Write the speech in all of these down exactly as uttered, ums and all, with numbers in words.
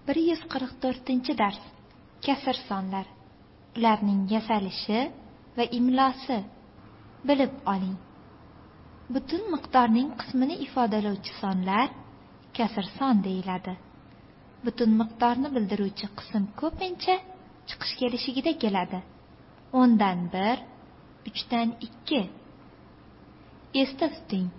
bir yuz qirq to'rtinchi dars. Kasr sonlar. Ularning yasalishi va imlosi. Bilib oling. Butun miqdorning qismini ifodalovchi sonlar kasr son deyiladi. Butun miqdorni bildiruvchi qism ko'pincha chiqish kelishigida keladi. o'ndan bir, uchdan ikki. Esda tuting.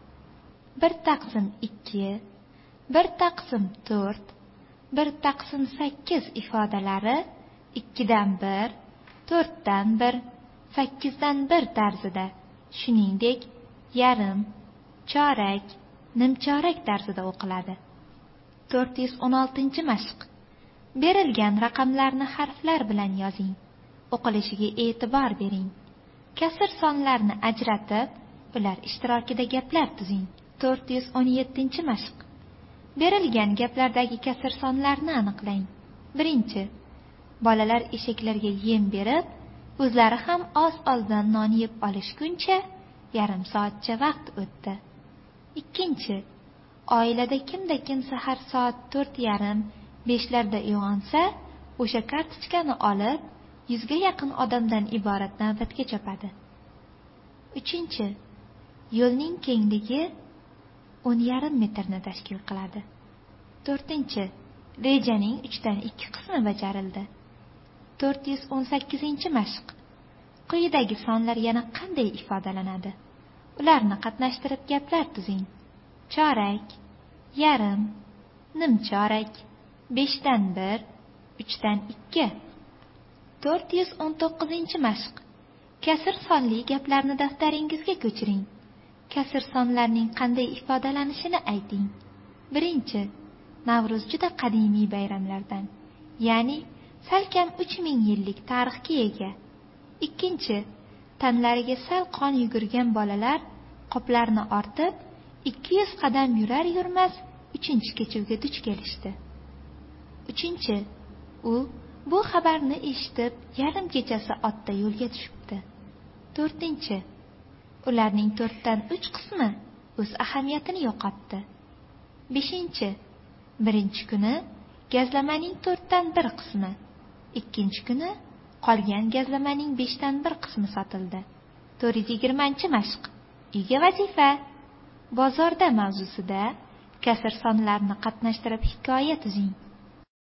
bir taqsim ikki, bir taqsim to'rt, bir taqsim sakkiz ifodalari ikkidan bir, to'rtdan bir, sakkizdan bir tarzida, shuningdek yarim, chorak, nimchorak tarzida o'qiladi. to'rt yuz o'n oltinchi mashq. Berilgan raqamlarni harflar bilan yozing. O'qilishiga e'tibor bering. Kasr sonlarni ajratib, ular ishtirokida gaplar tuzing. to'rt yuz o'n yettinchi mashq. Berilgan gaplardagi kasr sonlarni aniqlang. Birinchi. Bolalar eshaklarga yem berib, o'zlari ham oz-ozdan non yeb olishguncha yarim soatcha vaqt o'tdi. Ikkinchi. Oilada kimda-kim sahar soat to'rt yarim, beshlarda uyg'onsa, o'sha kartochkani olib, yuzga yaqin odamdan iborat navbatga chopadi. Uchinchi. Yo'lning kengligi o'n yarim metrni tashkil qiladi. To'rtinchi. Rejaning uchdan ikki qismi bajarildi. to'rt yuz o'n sakkizinchi mashq. Quyidagi sonlar yana qanday ifodalanadi? Ularni qatnashtirib gaplar tuzing. Chorak, yarim, nimchorak, beshdan bir, uchdan ikki. to'rt yuz o'n to'qqizinchi mashq. Kasr sonli gaplarni daftaringizga ko'chiring. Kasr sonlarning qanday ifodalanishini ayting. Birinchi. Navruz juda qadimiy bayramlardan, ya'ni salkam uch ming yillik tarixga ega. Ikkinchi. Tanlariga sal qon yugurgan bolalar qoplarni ortib, ikki yuz qadam yurar yurmas uchinchi kechuvga duch kelishdi. Uchinchi. U bu xabarni eshitib, yarim kechasi otda yo'lga tushibdi. To'rtinchi. Ularning to'rtdan uch qismi o'z ahamiyatini yo'qotdi. Beshinchi. Birinchi kuni gazlamaning to'rtdan bir qismi, ikkinchi kuni qolgan gazlamaning beshdan bir qismi sotildi. to'rt yuz yigirmanchi mashq. Uyga vazifa. Bozorda mavzusida kasr sonlarni qatnashtirib hikoya tuzing.